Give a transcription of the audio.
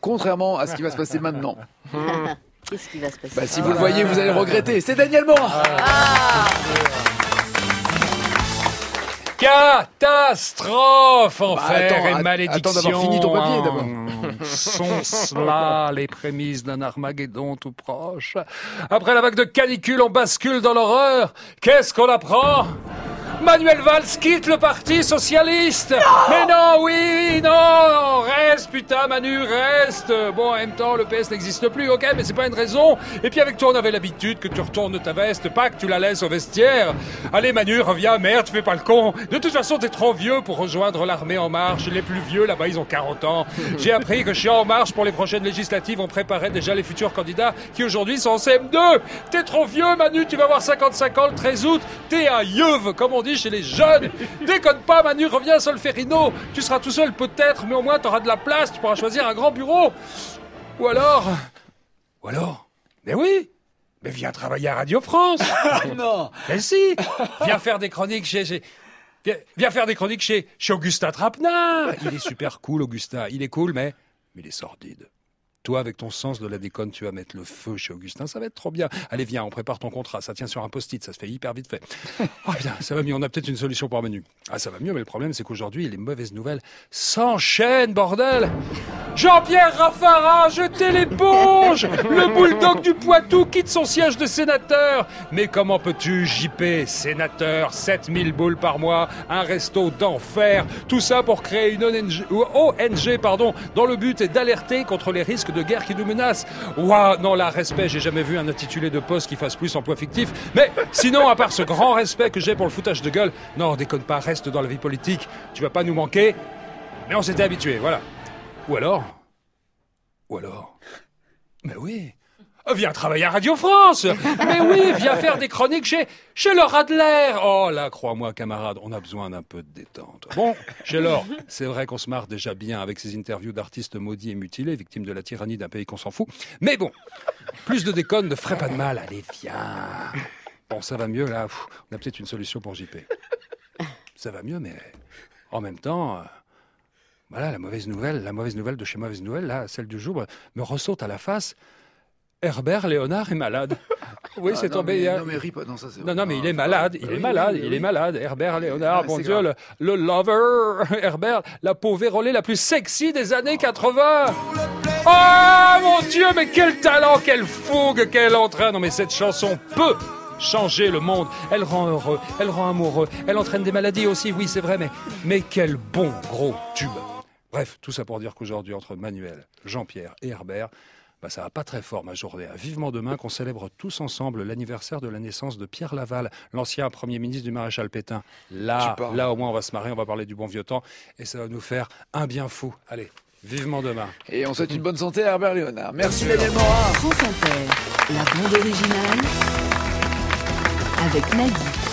contrairement à ce qui va se passer maintenant. Qu'est-ce qui va se passer? Si vous le voyez, vous allez le regretter. C'est Daniel Morin. Catastrophe, enfer attends, et malédiction. attends d'avoir fini ton papier, d'abord. Sont cela les prémices d'un Armageddon tout proche? Après la vague de canicule, on bascule dans l'horreur. Qu'est-ce qu'on apprend? Manuel Valls quitte le Parti Socialiste. Mais non, oui, non, reste, putain, Manu, reste. Bon, en même temps, le PS n'existe plus, ok, mais c'est pas une raison. Et puis avec toi, on avait l'habitude que tu retournes ta veste, pas que tu la laisses au vestiaire. Allez, Manu, reviens, merde, fais pas le con. De toute façon, t'es trop vieux pour rejoindre l'armée En Marche. Les plus vieux, là-bas, ils ont 40 ans. J'ai appris que chez En Marche, pour les prochaines législatives, on préparait déjà les futurs candidats qui aujourd'hui sont en CM2. T'es trop vieux, Manu, tu vas avoir 55 ans le 13 août. T'es un yeuve, comme on dit chez les jeunes. Déconne pas, Manu, reviens à Solferino. Tu seras tout seul peut-être, mais au moins t'auras de la place, tu pourras choisir un grand bureau. Ou alors, mais oui, mais viens travailler à Radio France. Non. Mais si, viens faire des chroniques viens faire des chroniques chez Augustin Trapenard. Il est super cool, Augustin. Il est cool, mais il est sordide. Toi, avec ton sens de la déconne, tu vas mettre le feu chez Augustin, ça va être trop bien. Allez, viens, on prépare ton contrat, ça tient sur un post-it, ça se fait hyper vite fait. Oh bien, ça va mieux, on a peut-être une solution pour Manu. Ah, ça va mieux, mais le problème, c'est qu'aujourd'hui, les mauvaises nouvelles s'enchaînent, bordel. Jean-Pierre Raffarin, jetez l'éponge. Le bulldog du Poitou quitte son siège de sénateur. Mais comment peux-tu, JP, sénateur, 7000 boules par mois, un resto d'enfer, tout ça pour créer une ONG, dont le but est d'alerter contre les risques de guerre qui nous menacent. Ouah, non, là, respect, j'ai jamais vu un intitulé de poste qui fasse plus emploi fictif. Mais sinon, à part ce grand respect que j'ai pour le foutage de gueule, non, déconne pas, reste dans la vie politique. Tu vas pas nous manquer. Mais on s'était habitués, voilà. Ou alors, mais oui, viens travailler à Radio France. Mais oui, viens faire des chroniques chez Laure Adler. Oh là, crois-moi, camarade, on a besoin d'un peu de détente. Bon, chez Laure, c'est vrai qu'on se marre déjà bien avec ces interviews d'artistes maudits et mutilés, victimes de la tyrannie d'un pays qu'on s'en fout. Mais bon, plus de déconne ne ferait pas de mal. Allez, viens. Bon, ça va mieux, là. On a peut-être une solution pour JP. Ça va mieux, mais en même temps... Voilà, la mauvaise nouvelle de chez Mauvaise Nouvelle, là, celle du jour, me ressaute à la face. Herbert Léonard est malade. Oui, c'est tombé hier. Non, mais ris pas, non, ça c'est... Non, mais il est malade, il est malade. Herbert Léonard, mon Dieu, le lover, Herbert, la peau vérolée la plus sexy des années 80. Oh, mon Dieu, mais quel talent, quelle fougue, quel entrain. Non, mais cette chanson peut changer le monde. Elle rend heureux, elle rend amoureux, elle entraîne des maladies aussi, oui, c'est vrai, mais quel bon gros tube. Bref, tout ça pour dire qu'aujourd'hui, entre Manuel, Jean-Pierre et Herbert, ça va pas très fort ma journée. Vivement demain qu'on célèbre tous ensemble l'anniversaire de la naissance de Pierre Laval, l'ancien Premier ministre du maréchal Pétain. Là au moins on va se marrer, on va parler du bon vieux temps et ça va nous faire un bien fou. Allez, vivement demain. Et on souhaite une bonne santé à Herbert Léonard. Merci Daniel Morin. France Inter, la bande originale avec Nagui.